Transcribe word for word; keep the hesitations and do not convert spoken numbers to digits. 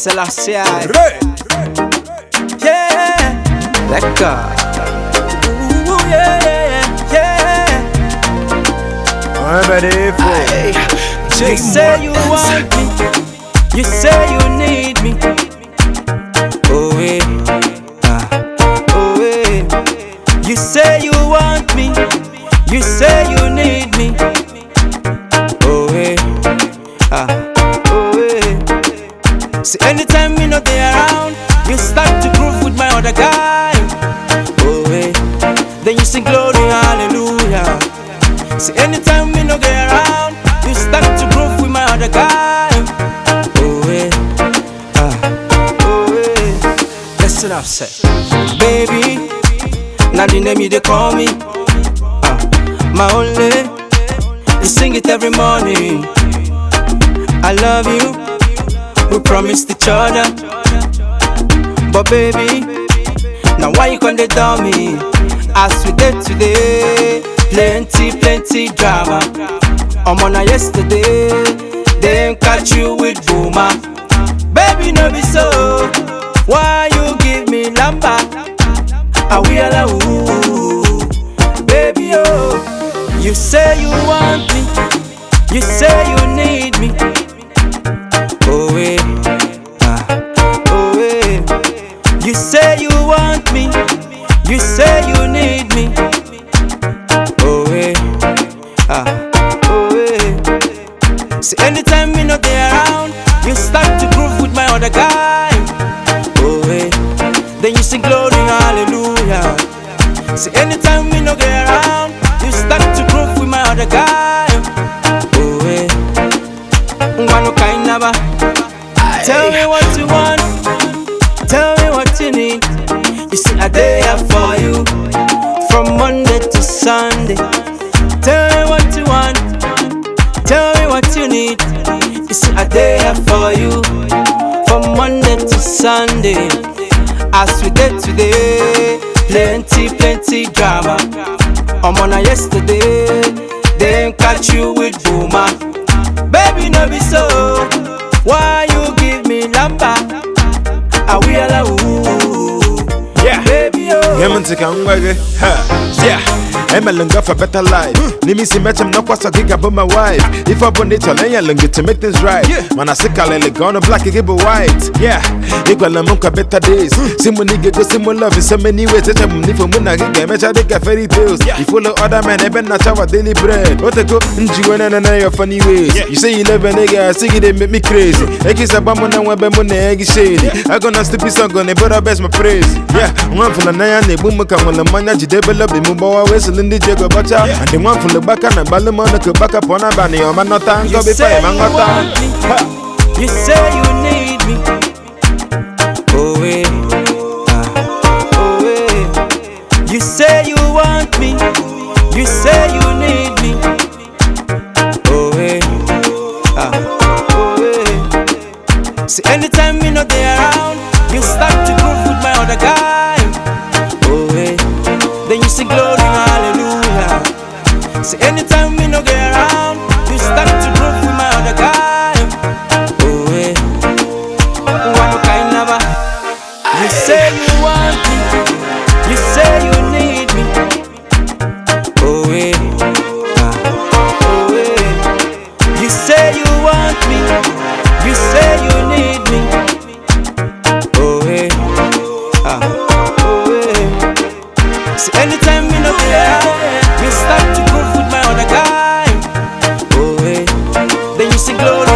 Selassie. Right. Yeah. Let go. Ooh, yeah, yeah. I'm ready for. You say you want me. You say you need me. Oh, yeah. Ah. Oh, yeah. You say you want me. You say you need me. Oh, yeah. Ah. Oh, yeah. See, anytime me not there around, you start to groove with my other guy. Oh, yeah. Then you sing glory, hallelujah. See, anytime me not there around, you start to groove with my other guy. Oh, yeah. Ah. Oh, yeah. Listen up, say. Baby, now the name you they call me. Ah. My only, you sing it every morning. I love you, we promised each other. But baby, now why you gonna tell me? As we did today, plenty, plenty drama. I'm on a yesterday, then catch you with boomer. Baby, no be so. Why you give me lamba? Are we alone? Baby, oh. You say you want me. You say you need me. Oh, yeah. Ah. Oh, yeah. You say you want me. You say you need me. Oh, yeah. Ah. Oh, yeah. See, anytime me not there around, you start to groove with my other guy. Oh, yeah. Then you sing glory, hallelujah. See, anytime me not there around, you start to groove with my other guy. Oh, yeah. One kind of a. Tell me what you want. Tell me what you need. You see, I there for you from Monday to Sunday. Tell me what you want. Tell me what you need. You see, I there for you from Monday to Sunday. As we did today, plenty, plenty drama. I'm on a yesterday, then catch you with boomer. Baby, no be so. Why you give me lamba? Are we alone? Yeah, baby, oh. Yeah, man, take a ngwage. Ha, yeah. I'm a longer for better life. Nimi si match, I'm not quite a gig about my wife. If I put it on a longer to make things right. Man, I sick, I'll gonna black, give a white. Yeah, equal a monk better days. Simon nigga go simon love in so many ways. That I'm need for when I get match, I get fairy tales. You follow other men, I've been not our daily bread. What a go, and you and I your funny ways. You say you love a nigga, I see it, they make me crazy. I kiss a bum and I want them on the eggy shady. I gonna stupid song on it, but I best my praise. Yeah, one for the nine, they boom, come on the money, you develop the mobile whistle. The Jago Bacha, and the one from the back and Balamona could back up on a banny or man not time. You say you want me. You say you need me. Oh, yeah. Ah. Oh, yeah. You say you want me. You say you need me. Oh, yeah. Ah. Oh, yeah. See, anytime me not there around, you start to groove with my other guy. Oh, yeah. Then you sing glory, hallelujah. See, anytime we no get around, you start to groove with my other guy. Oh, yeah. One kind of a. You say you want me. You say you need me. Oh, yeah. Ah. Oh, yeah. You say you want me. You say you need me. Oh, yeah. Ah. Oh, yeah. See, anytime we no get around, you start to groove with my other guy. Oh, yeah. Then you sing glory.